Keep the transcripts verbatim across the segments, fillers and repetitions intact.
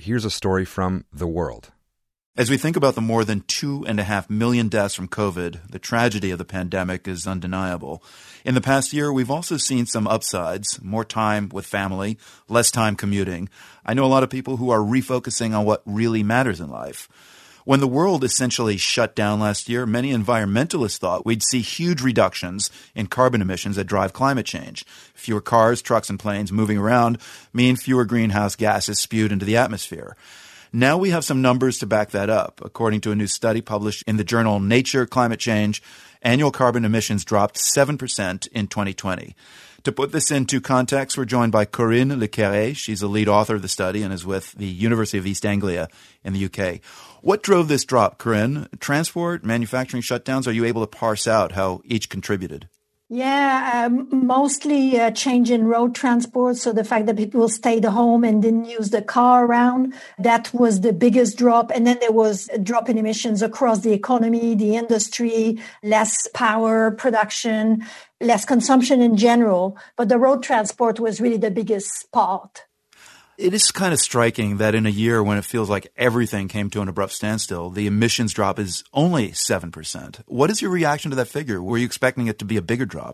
here's a story from The World. As we think about the more than two and a half million deaths from COVID, the tragedy of the pandemic is undeniable. In the past year, we've also seen some upsides, more time with family, less time commuting. I know a lot of people who are refocusing on what really matters in life. When the world essentially shut down last year, many environmentalists thought we'd see huge reductions in carbon emissions that drive climate change. Fewer cars, trucks, and planes moving around mean fewer greenhouse gases spewed into the atmosphere. Now we have some numbers to back that up. According to a new study published in the journal Nature Climate Change, annual carbon emissions dropped seven percent in twenty twenty. To put this into context, we're joined by Corinne Le Carré. She's the lead author of the study and is with the University of East Anglia in the U K. What drove this drop, Corinne? Transport, manufacturing shutdowns? Are you able to parse out how each contributed? Yeah, um, mostly a change in road transport. So the fact that people stayed home and didn't use the car around, that was the biggest drop. And then there was a drop in emissions across the economy, the industry, less power production, less consumption in general. But the road transport was really the biggest part. It is kind of striking that in a year when it feels like everything came to an abrupt standstill, the emissions drop is only seven percent. What is your reaction to that figure? Were you expecting it to be a bigger drop?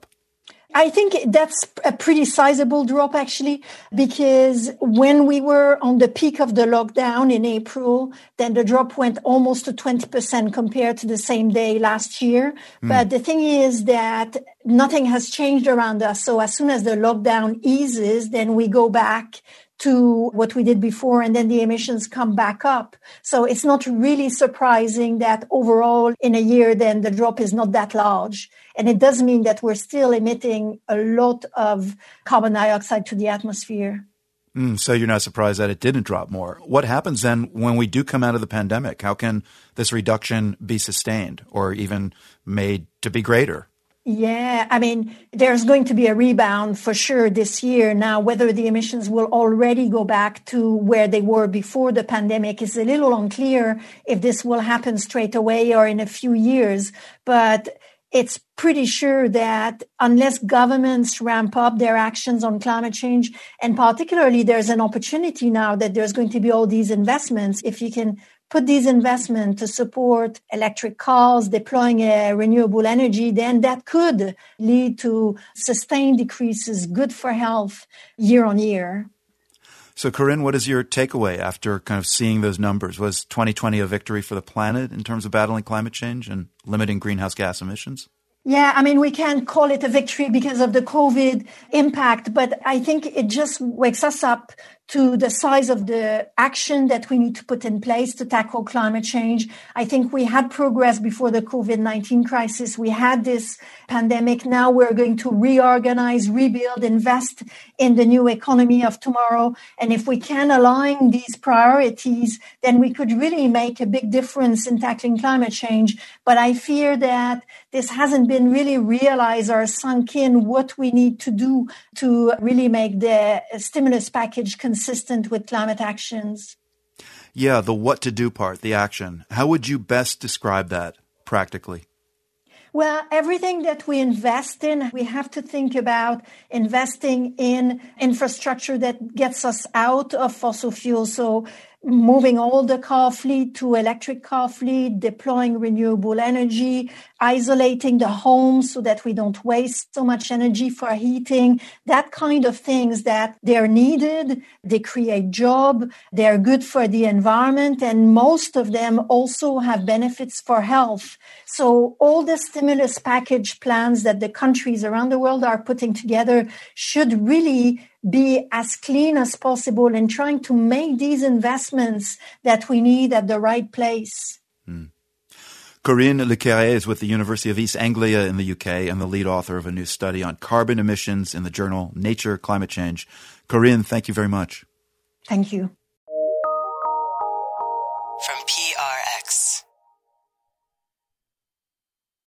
I think that's a pretty sizable drop, actually, because when we were on the peak of the lockdown in April, then the drop went almost to twenty percent compared to the same day last year. Mm. But the thing is that nothing has changed around us. So as soon as the lockdown eases, then we go back to what we did before, and then the emissions come back up. So it's not really surprising that overall in a year, then the drop is not that large. And it does mean that we're still emitting a lot of carbon dioxide to the atmosphere. Mm, so you're not surprised that it didn't drop more. What happens then when we do come out of the pandemic? How can this reduction be sustained or even made to be greater? Yeah, I mean, there's going to be a rebound for sure this year. Now, whether the emissions will already go back to where they were before the pandemic is a little unclear if this will happen straight away or in a few years. But it's pretty sure that unless governments ramp up their actions on climate change, and particularly there's an opportunity now that there's going to be all these investments, if you can put these investments to support electric cars, deploying a renewable energy, then that could lead to sustained decreases, good for health year on year. So, Corinne, what is your takeaway after kind of seeing those numbers? Was twenty twenty a victory for the planet in terms of battling climate change and limiting greenhouse gas emissions? Yeah, I mean, we can't call it a victory because of the COVID impact, but I think it just wakes us up to the size of the action that we need to put in place to tackle climate change. I think we had progress before the COVID nineteen crisis. We had this pandemic. Now we're going to reorganize, rebuild, invest in the new economy of tomorrow. And if we can align these priorities, then we could really make a big difference in tackling climate change. But I fear that this hasn't been really realized or sunk in what we need to do to really make the stimulus package consistent with climate actions. Yeah, the what to do part, the action. How would you best describe that practically? Well, everything that we invest in, we have to think about investing in infrastructure that gets us out of fossil fuels. So moving all the car fleet to electric car fleet, deploying renewable energy, isolating the home so that we don't waste so much energy for heating, that kind of things that they're needed. They create job. They're good for the environment. And most of them also have benefits for health. So all the stimulus package plans that the countries around the world are putting together should really be as clean as possible in trying to make these investments that we need at the right place. Mm. Corinne Le Carré is with the University of East Anglia in the U K and the lead author of a new study on carbon emissions in the journal Nature Climate Change. Corinne, thank you very much. Thank you.